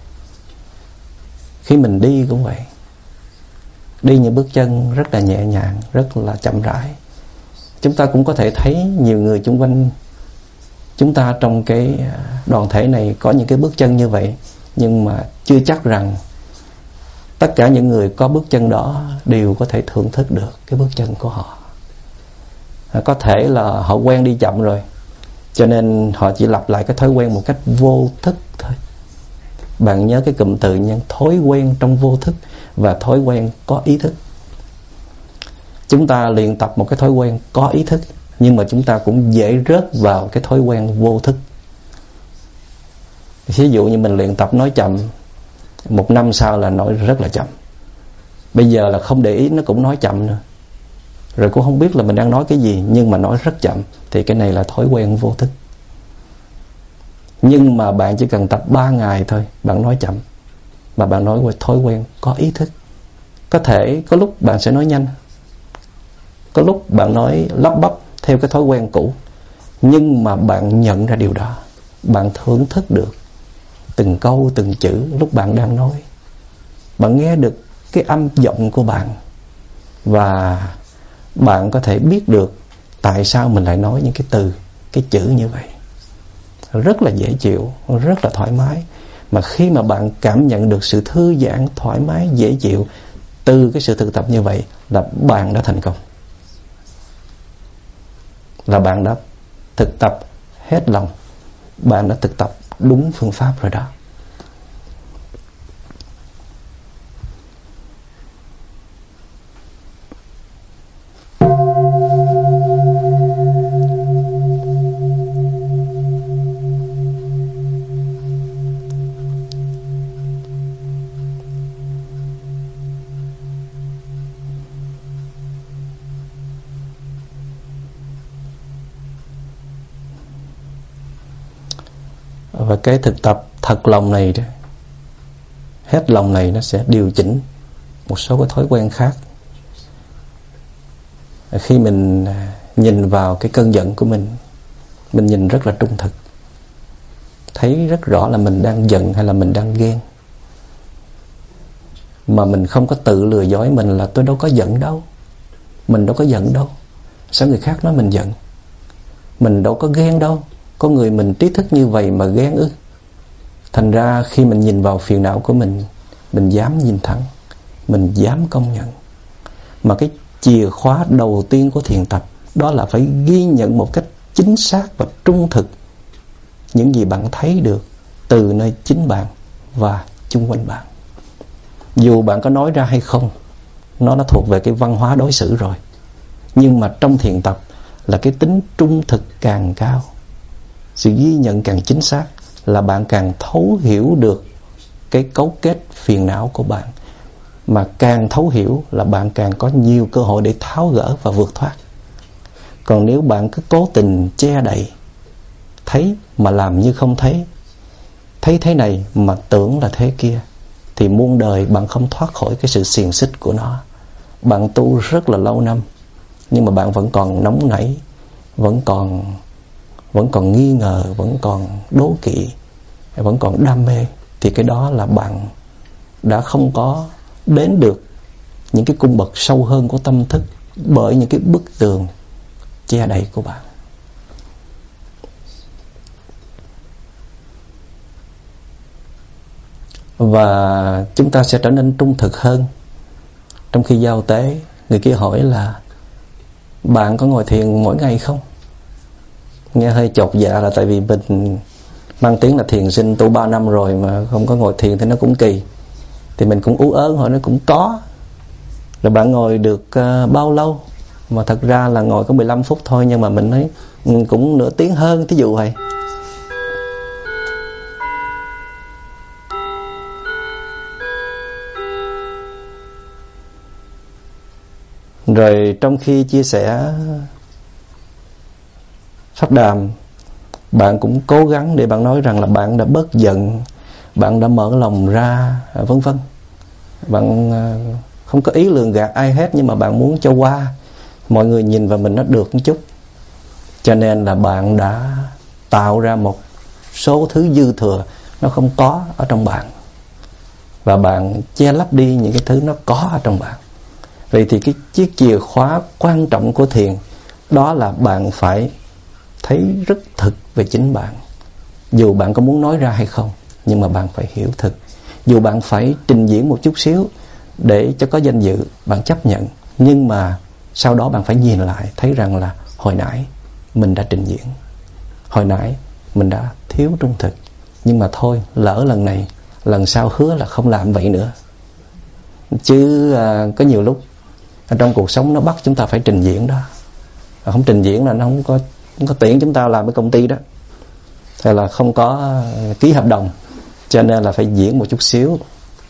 S1: Khi mình đi cũng vậy, đi những bước chân rất là nhẹ nhàng, rất là chậm rãi. Chúng ta cũng có thể thấy nhiều người xung quanh chúng ta trong cái đoàn thể này có những cái bước chân như vậy, nhưng mà chưa chắc rằng tất cả những người có bước chân đó đều có thể thưởng thức được cái bước chân của họ. Có thể là họ quen đi chậm rồi, cho nên họ chỉ lặp lại cái thói quen một cách vô thức thôi. Bạn nhớ cái cụm từ nhân thói quen trong vô thức và thói quen có ý thức. Chúng ta luyện tập một cái thói quen có ý thức, nhưng mà chúng ta cũng dễ rớt vào cái thói quen vô thức. Ví dụ như mình luyện tập nói chậm, một năm sau là nói rất là chậm. Bây giờ là không để ý nó cũng nói chậm nữa, rồi cũng không biết là mình đang nói cái gì, nhưng mà nói rất chậm. Thì cái này là thói quen vô thức. Nhưng mà bạn chỉ cần tập 3 ngày thôi, bạn nói chậm, mà bạn nói qua thói quen có ý thức. Có thể có lúc bạn sẽ nói nhanh, có lúc bạn nói lắp bắp theo cái thói quen cũ, nhưng mà bạn nhận ra điều đó. Bạn thưởng thức được từng câu từng chữ lúc bạn đang nói. Bạn nghe được cái âm giọng của bạn, và bạn có thể biết được tại sao mình lại nói những cái từ, cái chữ như vậy. Rất là dễ chịu, rất là thoải mái. Mà khi mà bạn cảm nhận được sự thư giãn, thoải mái, dễ chịu từ cái sự thực tập như vậy, là bạn đã thành công, là bạn đã thực tập hết lòng, bạn đã thực tập đúng phương pháp rồi đó. Và cái thực tập thật lòng này, hết lòng này, nó sẽ điều chỉnh một số cái thói quen khác. Khi mình nhìn vào cái cơn giận của mình nhìn rất là trung thực, thấy rất rõ là mình đang giận hay là mình đang ghen. Mà mình không có tự lừa dối mình là tôi đâu có giận đâu, mình đâu có giận đâu, sao người khác nói mình giận, mình đâu có ghen đâu, có người mình trí thức như vậy mà ghen ư. Thành ra khi mình nhìn vào phiền não của mình dám nhìn thẳng, mình dám công nhận. Mà cái chìa khóa đầu tiên của thiền tập đó là phải ghi nhận một cách chính xác và trung thực những gì bạn thấy được từ nơi chính bạn và chung quanh bạn. Dù bạn có nói ra hay không, nó đã thuộc về cái văn hóa đối xử rồi. Nhưng mà trong thiền tập là cái tính trung thực càng cao, sự ghi nhận càng chính xác, là bạn càng thấu hiểu được cái cấu kết phiền não của bạn. Mà càng thấu hiểu là bạn càng có nhiều cơ hội để tháo gỡ và vượt thoát. Còn nếu bạn cứ cố tình che đậy, thấy mà làm như không thấy, thấy thế này mà tưởng là thế kia, thì muôn đời bạn không thoát khỏi cái sự xiềng xích của nó. Bạn tu rất là lâu năm, nhưng mà bạn vẫn còn nóng nảy, vẫn còn nghi ngờ, vẫn còn đố kỵ, vẫn còn đam mê, thì cái đó là bạn đã không có đến được những cái cung bậc sâu hơn của tâm thức bởi những cái bức tường che đậy của bạn. Và chúng ta sẽ trở nên trung thực hơn. Trong khi giao tế, người kia hỏi là bạn có ngồi thiền mỗi ngày không? Nghe hơi chột dạ, là tại vì mình mang tiếng là thiền sinh tu 3 năm rồi mà không có ngồi thiền thì nó cũng kỳ. Thì mình cũng ú ớ hỏi nó cũng có. Rồi bạn ngồi được bao lâu? Mà thật ra là ngồi có 15 phút thôi, nhưng mà mình nói cũng nửa tiếng hơn, thí dụ vậy. Rồi trong khi chia sẻ pháp đàm, bạn cũng cố gắng để bạn nói rằng là bạn đã bớt giận, bạn đã mở lòng ra, vân vân. Bạn không có ý lường gạt ai hết, nhưng mà bạn muốn cho qua, mọi người nhìn vào mình nó được một chút. Cho nên là bạn đã tạo ra một số thứ dư thừa nó không có ở trong bạn, và bạn che lấp đi những cái thứ nó có ở trong bạn. Vậy thì cái chiếc chìa khóa quan trọng của thiền đó là bạn phải thấy rất thực về chính bạn. Dù bạn có muốn nói ra hay không, nhưng mà bạn phải hiểu thực. Dù bạn phải trình diễn một chút xíu để cho có danh dự, bạn chấp nhận. Nhưng mà sau đó bạn phải nhìn lại, thấy rằng là hồi nãy mình đã trình diễn, hồi nãy mình đã thiếu trung thực. Nhưng mà thôi, lỡ lần này, lần sau hứa là không làm vậy nữa. Chứ có nhiều lúc trong cuộc sống nó bắt chúng ta phải trình diễn đó. Không trình diễn là nó không có tiện chúng ta làm cái công ty đó, hay là không có ký hợp đồng. Cho nên là phải diễn một chút xíu.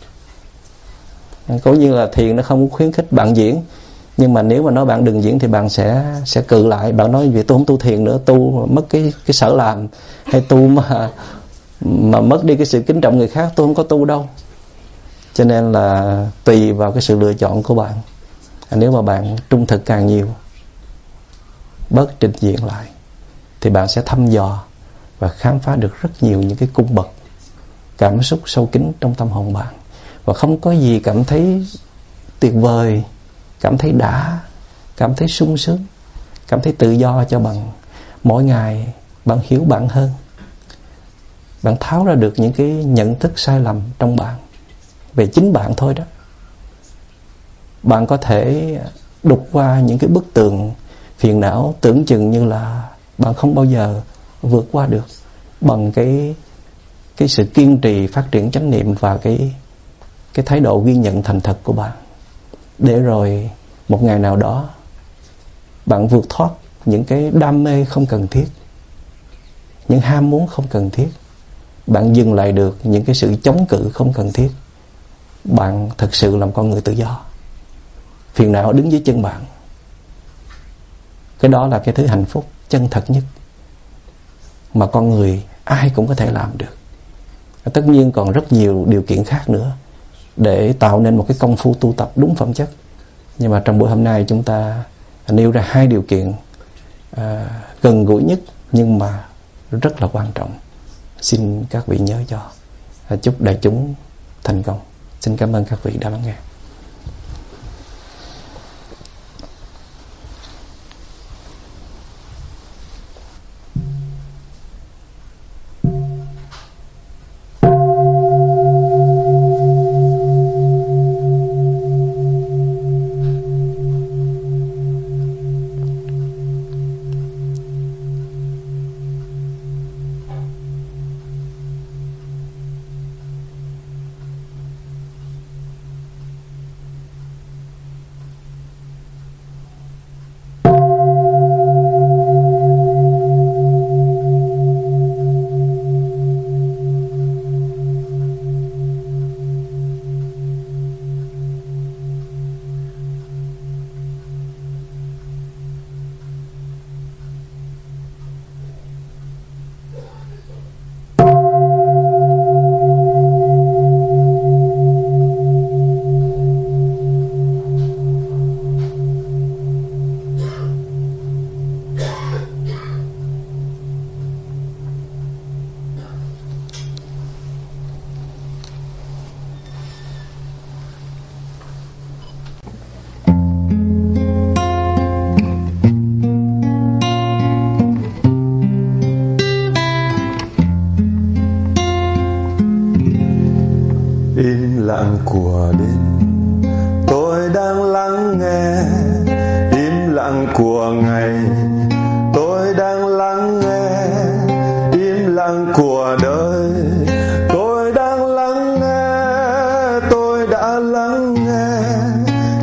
S1: Cũng như là thiền nó không khuyến khích bạn diễn, nhưng mà nếu mà nói bạn đừng diễn thì bạn sẽ cự lại. Bạn nói vì tôi không tu thiền nữa, tu mất cái sở làm, hay tu mà mất đi cái sự kính trọng người khác, tôi không có tu đâu. Cho nên là tùy vào cái sự lựa chọn của bạn. Nếu mà bạn trung thực càng nhiều, bớt trình diễn lại, thì bạn sẽ thăm dò và khám phá được rất nhiều những cái cung bậc cảm xúc sâu kín trong tâm hồn bạn. Và không có gì cảm thấy tuyệt vời, cảm thấy đã, cảm thấy sung sướng, cảm thấy tự do cho bằng mỗi ngày bạn hiểu bạn hơn. Bạn tháo ra được những cái nhận thức sai lầm trong bạn về chính bạn thôi đó. Bạn có thể đục qua những cái bức tường phiền não tưởng chừng như là bạn không bao giờ vượt qua được, bằng cái sự kiên trì phát triển chánh niệm và cái thái độ ghi nhận thành thật của bạn. Để rồi một ngày nào đó bạn vượt thoát những cái đam mê không cần thiết, những ham muốn không cần thiết. Bạn dừng lại được những cái sự chống cự không cần thiết. Bạn thực sự làm con người tự do. Phiền não đứng dưới chân bạn. Cái đó là cái thứ hạnh phúc chân thật nhất mà con người ai cũng có thể làm được. Tất nhiên còn rất nhiều điều kiện khác nữa để tạo nên một cái công phu tu tập đúng phẩm chất. Nhưng mà trong buổi hôm nay chúng ta nêu ra 2 điều kiện gần gũi nhất nhưng mà rất là quan trọng. Xin các vị nhớ cho. Chúc đại chúng thành công. Xin cảm ơn các vị đã lắng nghe.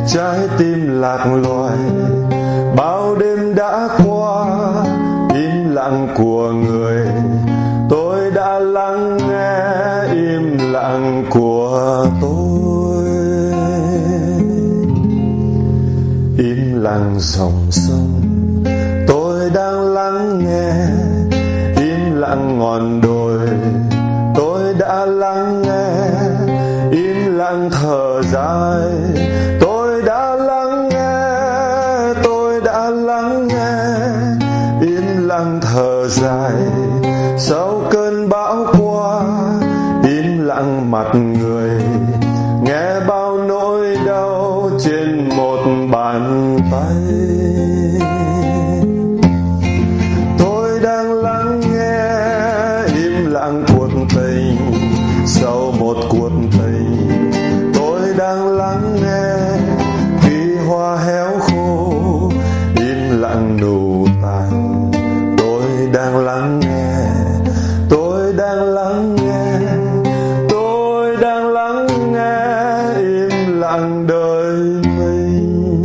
S2: trái tim lạc loài. Bao đêm đã qua, im lặng của người, tôi đã lắng nghe im lặng của tôi. Im lặng dòng sông, tôi đang lắng nghe. Im lặng ngọn đồi, tôi đã lắng nghe. Im lặng thở dài, tôi đã lắng nghe. Tôi đã lắng nghe. Im lặng thở dài sau cơn bão qua. Im lặng mặt người, nghe bao nỗi đau trên một bàn tay. Tôi đang lắng nghe im lặng cuộc tình sau một cuộc tình. Tôi đang lắng nghe khi hoa héo khô, im lặng nụ tàn. Tôi đang lắng nghe, tôi đang lắng nghe, tôi đang lắng nghe im lặng đời mình.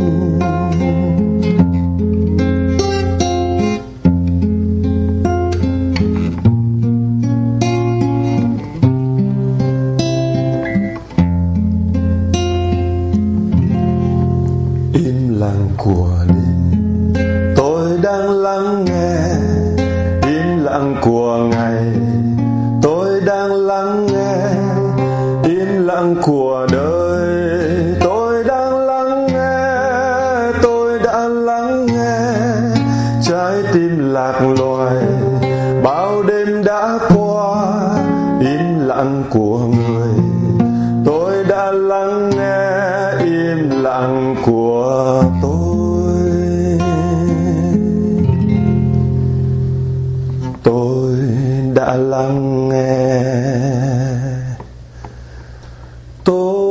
S2: Im lặng của đêm, tôi đang lắng nghe. Im lặng của ngày, tôi đang lắng nghe. Im lặng của đời, tôi đang lắng nghe. Tôi đã lắng nghe. Trái tim lạc loài, bao đêm đã qua. Im lặng của người, tôi đã lắng nghe. Im lặng của tôi đã lắng nghe. Tôi